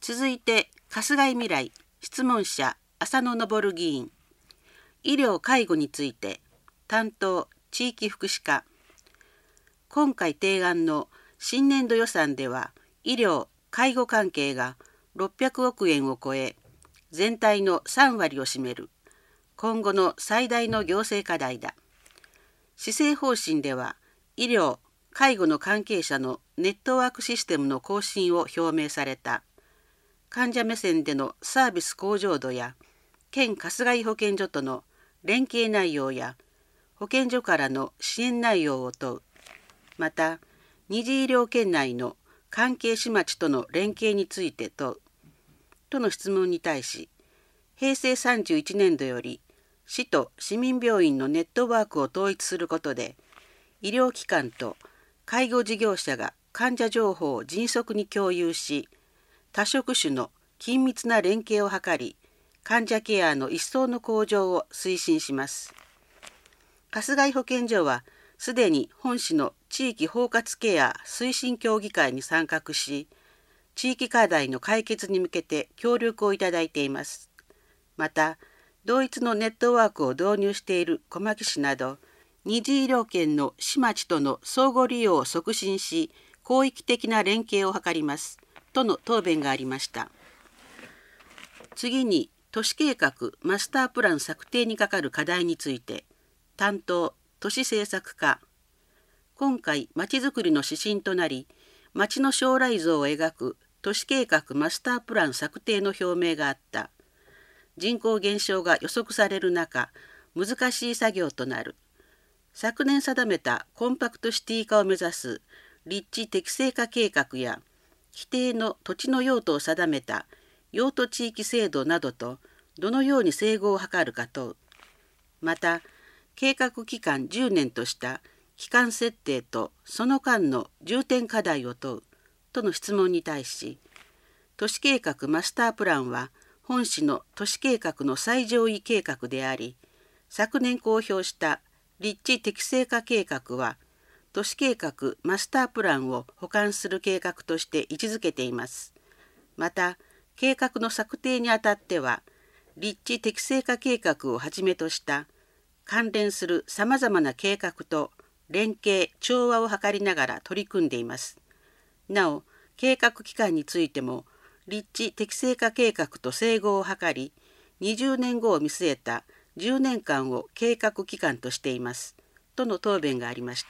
続いて春日井未来質問者浅野昇議員。医療・介護について担当地域福祉課。今回提案の新年度予算では医療・介護関係が600億円を超え、全体の3割を占める今後の最大の行政課題だ。施政方針では医療・介護の関係者のネットワークシステムの更新を表明された。患者目線でのサービス向上度や県春日井保健所との連携内容や保健所からの支援内容を問う。また二次医療圏内の関係市町との連携について問うとの質問に対し、平成31年度より市と市民病院のネットワークを統一することで、医療機関と介護事業者が患者情報を迅速に共有し、多職種の緊密な連携を図り、患者ケアの一層の向上を推進します。春日井保健所はすでに本市の地域包括ケア推進協議会に参画し、地域課題の解決に向けて協力をいただいています。また、同一のネットワークを導入している小牧市など、二次医療圏の市町との相互利用を促進し、広域的な連携を図ります。との答弁がありました。次に、都市計画マスタープラン策定にかかる課題について、担当都市政策課。今回、まちづくりの指針となり、町の将来像を描く都市計画マスタープラン策定の表明があった。人口減少が予測される中、難しい作業となる。昨年定めたコンパクトシティ化を目指す立地適正化計画や、規定の土地の用途を定めた用途地域制度などとどのように整合を図るか問う。また、計画期間10年とした期間設定とその間の重点課題を問うとの質問に対し、都市計画マスタープランは本市の都市計画の最上位計画であり、昨年公表した立地適正化計画は都市計画マスタープランを補完する計画として位置づけています。また、計画の策定にあたっては、立地適正化計画をはじめとした関連するさまざまな計画と連携・調和を図りながら取り組んでいます。なお、計画期間についても、立地適正化計画と整合を図り、20年後を見据えた10年間を計画期間としています。との答弁がありました。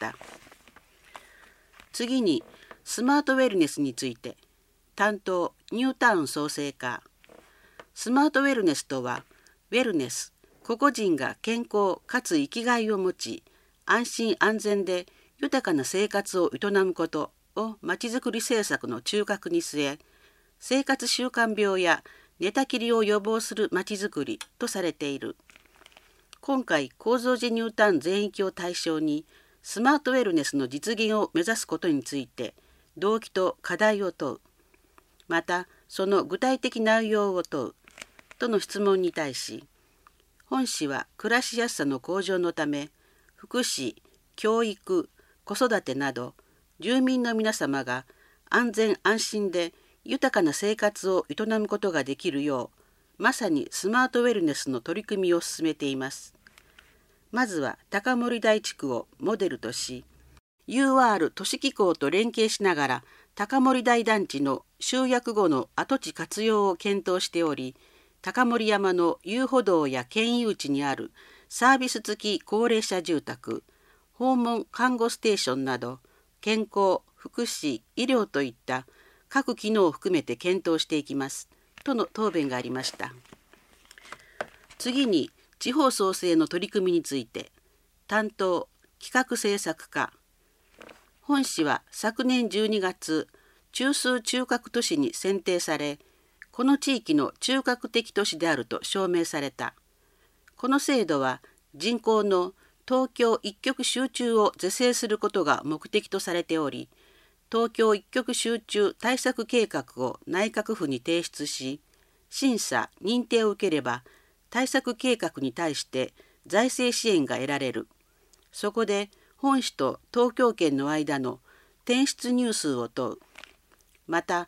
次に、スマートウェルネスについて、担当ニュータウン創生課。スマートウェルネスとは、ウェルネス、個々人が健康かつ生きがいを持ち、安心安全で豊かな生活を営むことをまちづくり政策の中核に据え、生活習慣病や寝たきりを予防するまちづくりとされている。今回、構造寺ニュータウン全域を対象に、スマートウェルネスの実現を目指すことについて、動機と課題を問う。また、その具体的内容を問う。との質問に対し、本市は暮らしやすさの向上のため、福祉、教育、子育てなど、住民の皆様が安全安心で豊かな生活を営むことができるよう、まさにスマートウェルネスの取り組みを進めています。まずは高森台地区をモデルとし、UR 都市機構と連携しながら高森台団地の集約後の跡地活用を検討しており、高森山の遊歩道や県有地にあるサービス付き高齢者住宅、訪問看護ステーションなど、健康、福祉、医療といった各機能を含めて検討していきます。との答弁がありました。次に、地方創生の取り組みについて、担当企画政策課。本市は昨年12月、中枢中核都市に選定され、この地域の中核的都市であると証明された。この制度は人口の東京一極集中を是正することが目的とされており、東京一極集中対策計画を内閣府に提出し、審査・認定を受ければ、対策計画に対して財政支援が得られる。そこで本市と東京圏の間の転出入数を問う。また、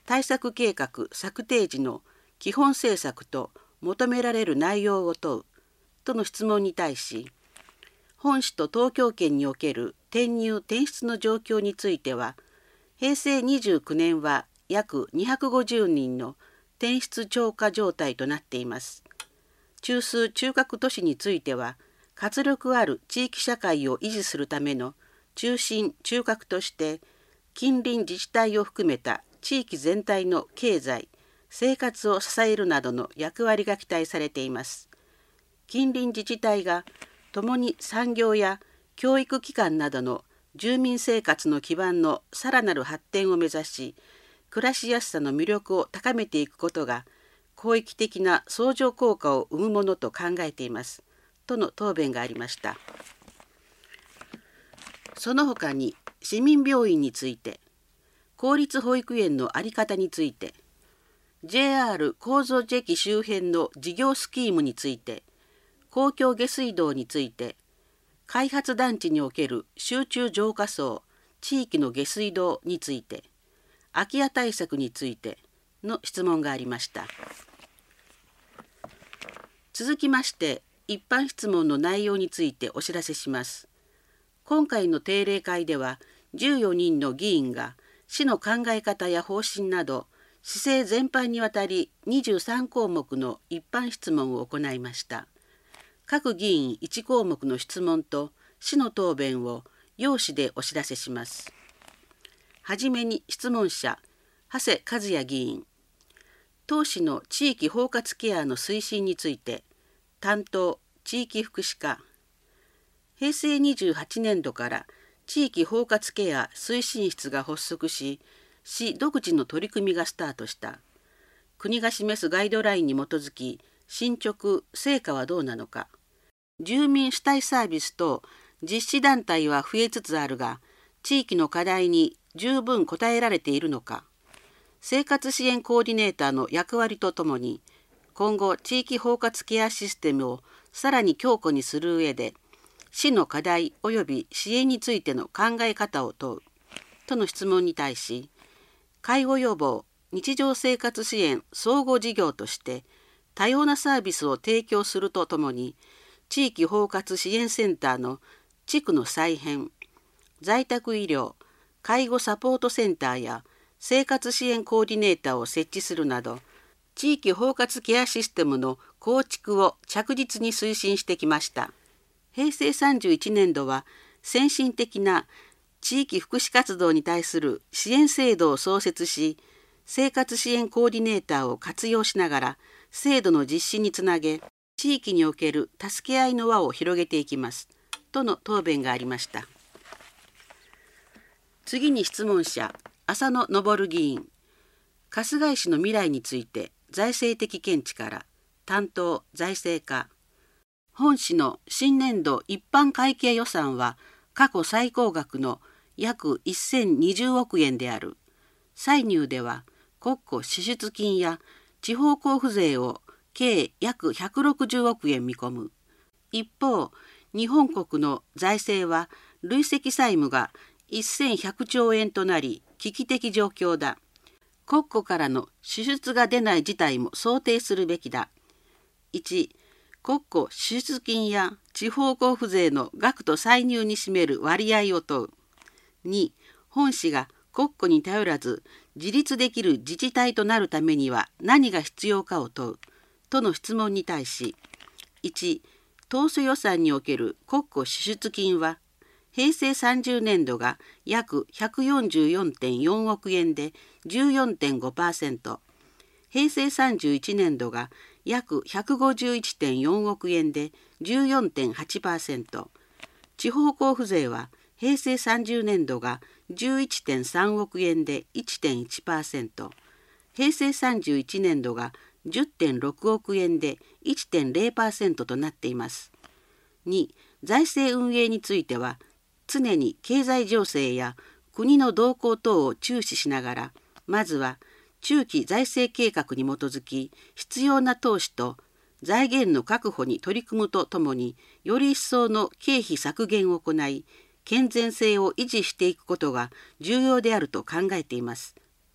対策計画策定時の基本政策と求められる内容を問うとの質問に対し、本市と東京圏における転入・転出の状況については、平成29年は約250人の転出超過状態となっています。中枢・中核都市については、活力ある地域社会を維持するための中心・中核として、近隣自治体を含めた地域全体の経済・生活を支えるなどの役割が期待されています。近隣自治体が共に産業や教育機関などの住民生活の基盤のさらなる発展を目指し、暮らしやすさの魅力を高めていくことが広域的な相乗効果を生むものと考えていますとの答弁がありました。その他に市民病院について、公立保育園の在り方について、JR 構造駅周辺の事業スキームについて、公共下水道について、開発団地における集中浄化槽、地域の下水道について、空き家対策についての質問がありました。続きまして、一般質問の内容についてお知らせします。今回の定例会では、14人の議員が市の考え方や方針など、市政全般にわたり23項目の一般質問を行いました。各議員1項目の質問と市の答弁を要旨でお知らせします。はじめに質問者、長谷和也議員。当市の地域包括ケアの推進について、担当地域福祉課。平成28年度から地域包括ケア推進室が発足し、市独自の取り組みがスタートした。国が示すガイドラインに基づき、進捗・成果はどうなのか。住民主体サービスと実施団体は増えつつあるが、地域の課題に十分応えられているのか。生活支援コーディネーターの役割とともに、今後地域包括ケアシステムをさらに強固にする上で、市の課題及び支援についての考え方を問うとの質問に対し、介護予防・日常生活支援総合事業として多様なサービスを提供するとともに、地域包括支援センターの地区の再編、在宅医療、介護サポートセンターや生活支援コーディネーターを設置するなど、地域包括ケアシステムの構築を着実に推進してきました。平成31年度は先進的な地域福祉活動に対する支援制度を創設し、生活支援コーディネーターを活用しながら制度の実施につなげ、地域における助け合いの輪を広げていきますとの答弁がありました。次に質問者、浅野昇議員。春日井市の未来について財政的見地から、担当財政課。本市の新年度一般会計予算は過去最高額の約1020億円である。歳入では国庫支出金や地方交付税を計約160億円見込む。一方、日本国の財政は累積債務が1100兆円となり危機的状況だ。国庫からの支出が出ない事態も想定するべきだ。1、国庫支出金や地方交付税の額と歳入に占める割合を問う。2、本市が国庫に頼らず自立できる自治体となるためには何が必要かを問う。との質問に対し、1、当初予算における国庫支出金は、平成30年度が約144.4 億円で 14.5%、平成31年度が約151.4 億円で 14.8%、地方交付税は平成30年度が 11.3 億円で 1.1%、平成31年度が10.6 億円で 1.0% となっています。2、財政運営については、常に経済情勢や国の動向等を注視しながら、まずは中期財政計画に基づき、必要な投資と財源の確保に取り組むとともに、より一層の経費削減を行い、健全性を維持していくことが重要であると考えています。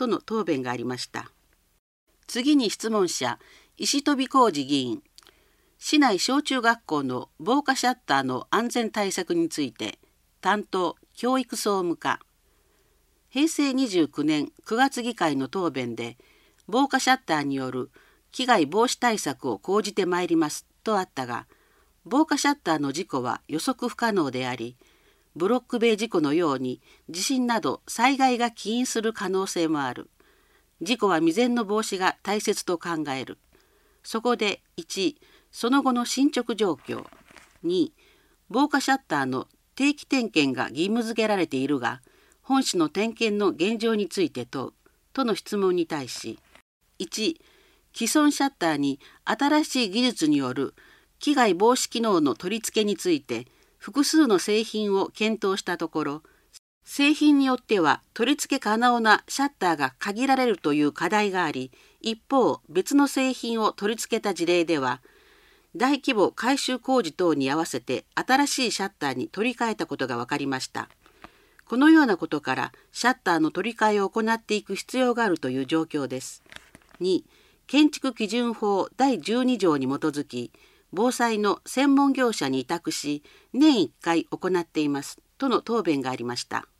との答弁がありました。次に質問者、石飛浩二議員。市内小中学校の防火シャッターの安全対策について、担当教育総務課。平成29年9月議会の答弁で、防火シャッターによる危害防止対策を講じてまいりますとあったが、防火シャッターの事故は予測不可能であり、ブロック塀事故のように地震など災害が起因する可能性もある。事故は未然の防止が大切と考える。そこで1、その後の進捗状況。2、防火シャッターの定期点検が義務付けられているが、本市の点検の現状について問うとの質問に対し、1、既存シャッターに新しい技術による危害防止機能の取り付けについて複数の製品を検討したところ、製品によっては取り付け可能なシャッターが限られるという課題があり、一方別の製品を取り付けた事例では、大規模改修工事等に合わせて新しいシャッターに取り替えたことが分かりました。このようなことからシャッターの取り替えを行っていく必要があるという状況です。2、建築基準法第12条に基づき、防災の専門業者に委託し、年1回行っていますとの答弁がありました。